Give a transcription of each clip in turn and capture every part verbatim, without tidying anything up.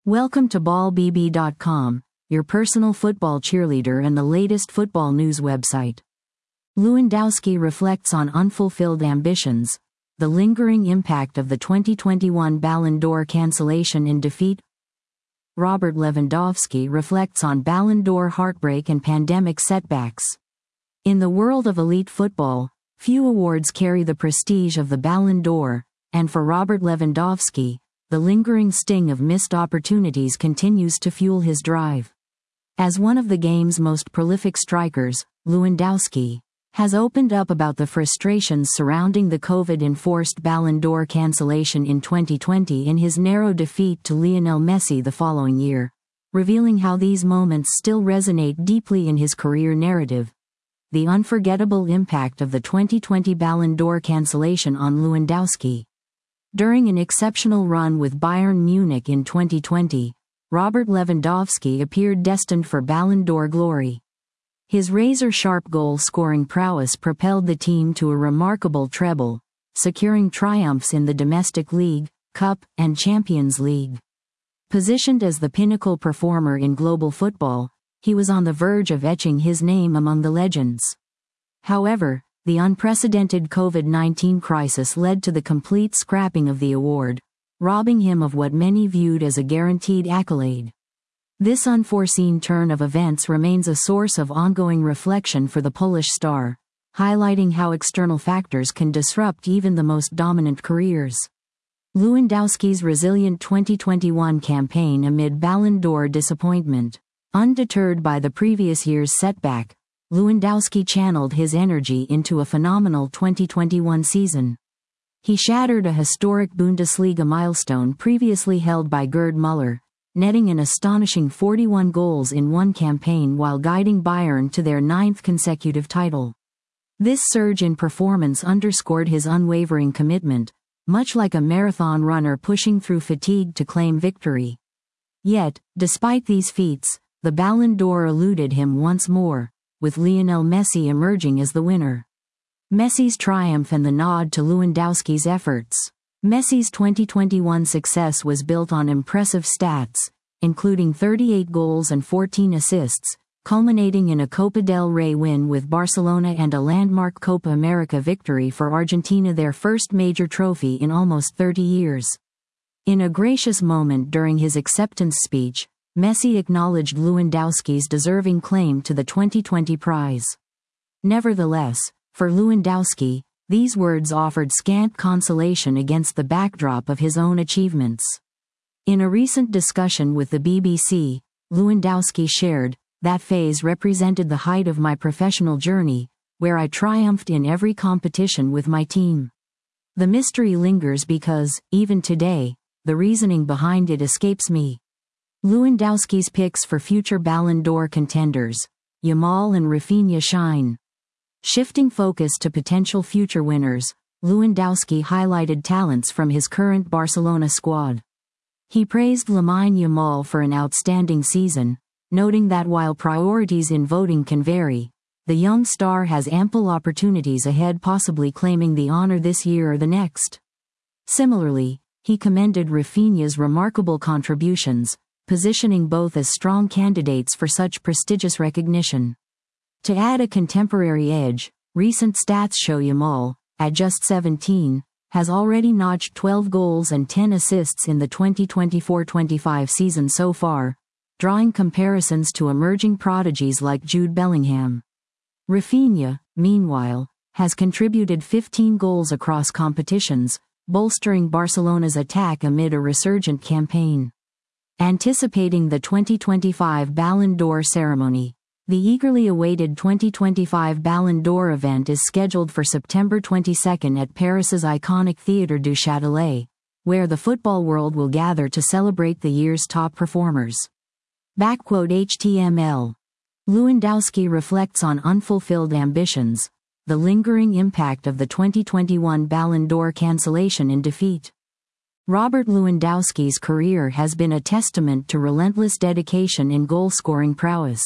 Welcome to ball b b dot com, your personal football cheerleader and the latest football news website. Lewandowski reflects on unfulfilled ambitions, the lingering impact of the twenty twenty-one Ballon d'Or cancellation in defeat. Robert Lewandowski reflects on Ballon d'Or heartbreak and pandemic setbacks. In the world of elite football, few awards carry the prestige of the Ballon d'Or, and for Robert Lewandowski, the lingering sting of missed opportunities continues to fuel his drive. As one of the game's most prolific strikers, Lewandowski has opened up about the frustrations surrounding the COVID-enforced Ballon d'Or cancellation in twenty twenty in his narrow defeat to Lionel Messi the following year, revealing how these moments still resonate deeply in his career narrative. The unforgettable impact of the twenty twenty Ballon d'Or cancellation on Lewandowski. During an exceptional run with Bayern Munich in twenty twenty, Robert Lewandowski appeared destined for Ballon d'Or glory. His razor-sharp goal-scoring prowess propelled the team to a remarkable treble, securing triumphs in the domestic league, cup, and Champions League. Positioned as the pinnacle performer in global football, he was on the verge of etching his name among the legends. However, the unprecedented COVID nineteen crisis led to the complete scrapping of the award, robbing him of what many viewed as a guaranteed accolade. This unforeseen turn of events remains a source of ongoing reflection for the Polish star, highlighting how external factors can disrupt even the most dominant careers. Lewandowski's resilient twenty twenty-one campaign amid Ballon d'Or disappointment. Undeterred by the previous year's setback, Lewandowski channeled his energy into a phenomenal twenty twenty-one season. He shattered a historic Bundesliga milestone previously held by Gerd Müller, netting an astonishing forty-one goals in one campaign while guiding Bayern to their ninth consecutive title. This surge in performance underscored his unwavering commitment, much like a marathon runner pushing through fatigue to claim victory. Yet, despite these feats, the Ballon d'Or eluded him once more, with Lionel Messi emerging as the winner. Messi's triumph and the nod to Lewandowski's efforts. Messi's twenty twenty-one success was built on impressive stats, including thirty-eight goals and fourteen assists, culminating in a Copa del Rey win with Barcelona and a landmark Copa America victory for Argentina, their first major trophy in almost thirty years. In a gracious moment during his acceptance speech, Messi acknowledged Lewandowski's deserving claim to the twenty twenty prize. Nevertheless, for Lewandowski, these words offered scant consolation against the backdrop of his own achievements. In a recent discussion with the B B C, Lewandowski shared, "That phase represented the height of my professional journey, where I triumphed in every competition with my team. The mystery lingers because, even today, the reasoning behind it escapes me." Lewandowski's picks for future Ballon d'Or contenders, Yamal and Rafinha shine. Shifting focus to potential future winners, Lewandowski highlighted talents from his current Barcelona squad. He praised Lamine Yamal for an outstanding season, noting that while priorities in voting can vary, the young star has ample opportunities ahead, possibly claiming the honor this year or the next. Similarly, he commended Rafinha's remarkable contributions, positioning both as strong candidates for such prestigious recognition. To add a contemporary edge, recent stats show Yamal, at just seventeen, has already notched twelve goals and ten assists in the twenty twenty-four twenty-five season so far, drawing comparisons to emerging prodigies like Jude Bellingham. Rafinha, meanwhile, has contributed fifteen goals across competitions, bolstering Barcelona's attack amid a resurgent campaign. Anticipating the twenty twenty-five Ballon d'Or ceremony, the eagerly awaited twenty twenty-five Ballon d'Or event is scheduled for September twenty-second at Paris's iconic Théâtre du Châtelet, where the football world will gather to celebrate the year's top performers. Backquote H T M L. Lewandowski reflects on unfulfilled ambitions, the lingering impact of the twenty twenty-one Ballon d'Or cancellation in defeat. Robert Lewandowski's career has been a testament to relentless dedication and goal-scoring prowess.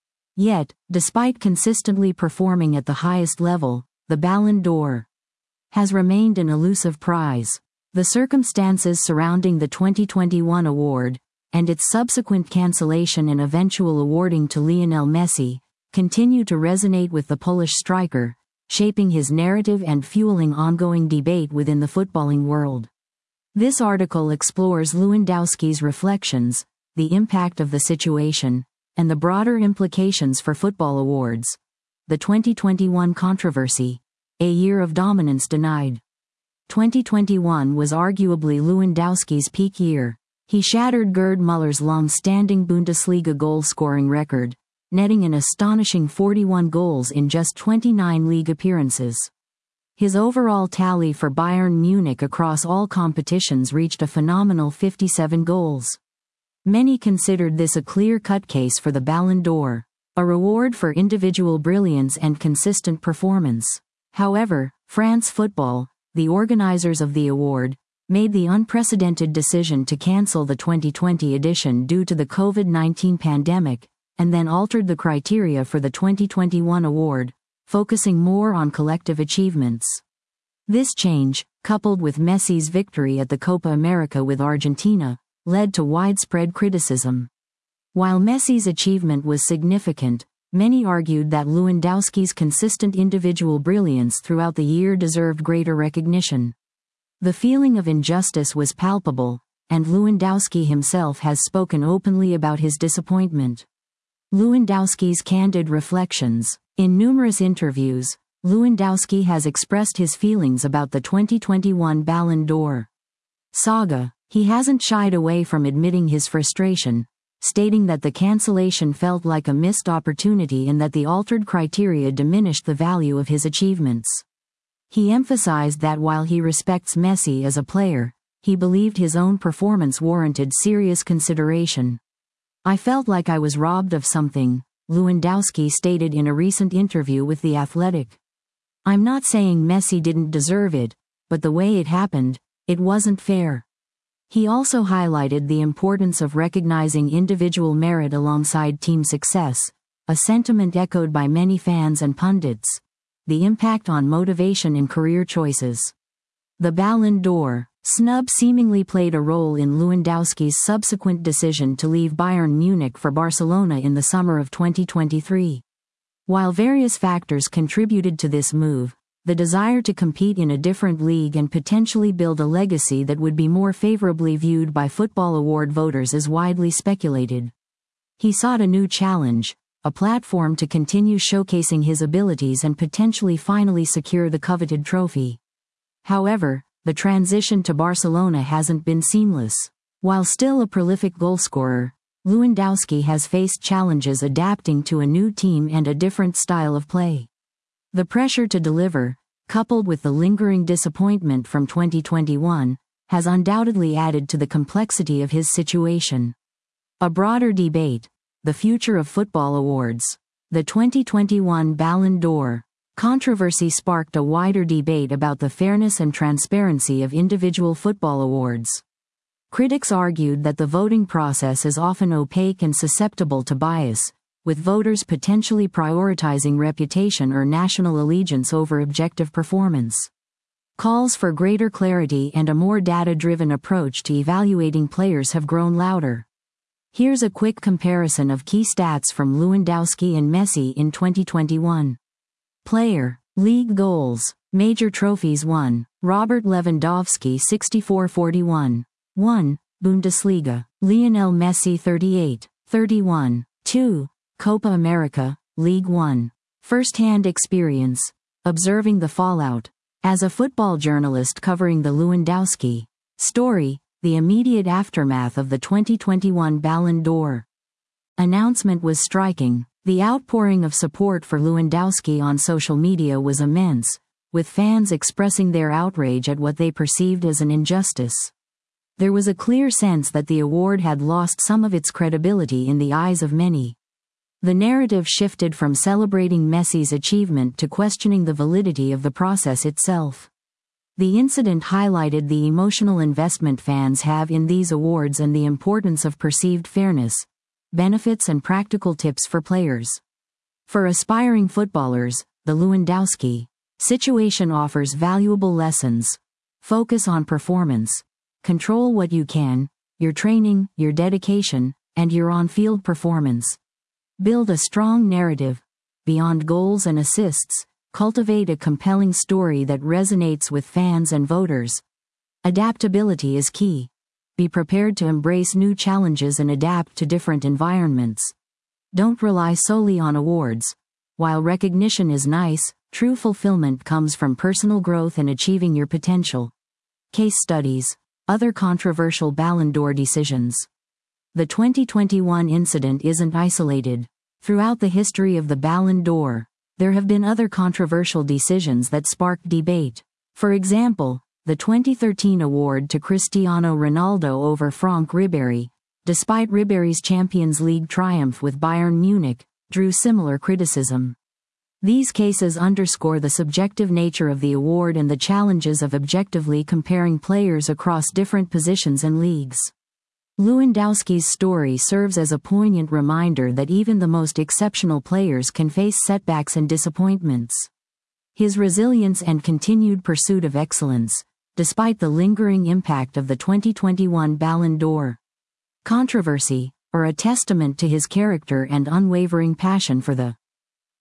Yet, despite consistently performing at the highest level, the Ballon d'Or has remained an elusive prize. The circumstances surrounding the twenty twenty-one award, and its subsequent cancellation and eventual awarding to Lionel Messi, continue to resonate with the Polish striker, shaping his narrative and fueling ongoing debate within the footballing world. This article explores Lewandowski's reflections, the impact of the situation, and the broader implications for football awards. The twenty twenty-one controversy. A year of dominance denied. twenty twenty-one was arguably Lewandowski's peak year. He shattered Gerd Muller's long-standing Bundesliga goal-scoring record, netting an astonishing forty-one goals in just twenty-nine league appearances. His overall tally for Bayern Munich across all competitions reached a phenomenal fifty-seven goals. Many considered this a clear-cut case for the Ballon d'Or, a reward for individual brilliance and consistent performance. However, France Football, the organizers of the award, made the unprecedented decision to cancel the twenty twenty edition due to the COVID nineteen pandemic, and then altered the criteria for the twenty twenty-one award, focusing more on collective achievements. This change, coupled with Messi's victory at the Copa America with Argentina, led to widespread criticism. While Messi's achievement was significant, many argued that Lewandowski's consistent individual brilliance throughout the year deserved greater recognition. The feeling of injustice was palpable, and Lewandowski himself has spoken openly about his disappointment. Lewandowski's candid reflections. In numerous interviews, Lewandowski has expressed his feelings about the twenty twenty-one Ballon d'Or saga. He hasn't shied away from admitting his frustration, stating that the cancellation felt like a missed opportunity and that the altered criteria diminished the value of his achievements. He emphasized that while he respects Messi as a player, he believed his own performance warranted serious consideration. "I felt like I was robbed of something," Lewandowski stated in a recent interview with The Athletic. "I'm not saying Messi didn't deserve it, but the way it happened, it wasn't fair." He also highlighted the importance of recognizing individual merit alongside team success, a sentiment echoed by many fans and pundits. The impact on motivation and career choices. The Ballon d'Or snub seemingly played a role in Lewandowski's subsequent decision to leave Bayern Munich for Barcelona in the summer of twenty twenty-three. While various factors contributed to this move, the desire to compete in a different league and potentially build a legacy that would be more favorably viewed by football award voters is widely speculated. He sought a new challenge, a platform to continue showcasing his abilities and potentially finally secure the coveted trophy. However, the transition to Barcelona hasn't been seamless. While still a prolific goalscorer, Lewandowski has faced challenges adapting to a new team and a different style of play. The pressure to deliver, coupled with the lingering disappointment from twenty twenty-one, has undoubtedly added to the complexity of his situation. A broader debate. The future of football awards. The twenty twenty-one Ballon d'Or controversy sparked a wider debate about the fairness and transparency of individual football awards. Critics argued that the voting process is often opaque and susceptible to bias, with voters potentially prioritizing reputation or national allegiance over objective performance. Calls for greater clarity and a more data-driven approach to evaluating players have grown louder. Here's a quick comparison of key stats from Lewandowski and Messi in twenty twenty-one. Player, league goals, major trophies won, Robert Lewandowski sixty-four forty-one. one. Bundesliga, Lionel Messi thirty-eight thirty-one. two. Copa America, League One. First-hand experience, observing the fallout. As a football journalist covering the Lewandowski story, the immediate aftermath of the twenty twenty-one Ballon d'Or announcement was striking. The outpouring of support for Lewandowski on social media was immense, with fans expressing their outrage at what they perceived as an injustice. There was a clear sense that the award had lost some of its credibility in the eyes of many. The narrative shifted from celebrating Messi's achievement to questioning the validity of the process itself. The incident highlighted the emotional investment fans have in these awards and the importance of perceived fairness, benefits and practical tips for players. For aspiring footballers, the Lewandowski situation offers valuable lessons. Focus on performance. Control what you can, your training, your dedication, and your on-field performance. Build a strong narrative. Beyond goals and assists, cultivate a compelling story that resonates with fans and voters. Adaptability is key. Be prepared to embrace new challenges and adapt to different environments. Don't rely solely on awards. While recognition is nice, true fulfillment comes from personal growth and achieving your potential. Case studies. Other controversial Ballon d'Or decisions. The twenty twenty-one incident isn't isolated. Throughout the history of the Ballon d'Or, there have been other controversial decisions that sparked debate. For example, the twenty thirteen award to Cristiano Ronaldo over Franck Ribéry, despite Ribéry's Champions League triumph with Bayern Munich, drew similar criticism. These cases underscore the subjective nature of the award and the challenges of objectively comparing players across different positions and leagues. Lewandowski's story serves as a poignant reminder that even the most exceptional players can face setbacks and disappointments. His resilience and continued pursuit of excellence, despite the lingering impact of the twenty twenty-one Ballon d'Or controversy, are a testament to his character and unwavering passion for the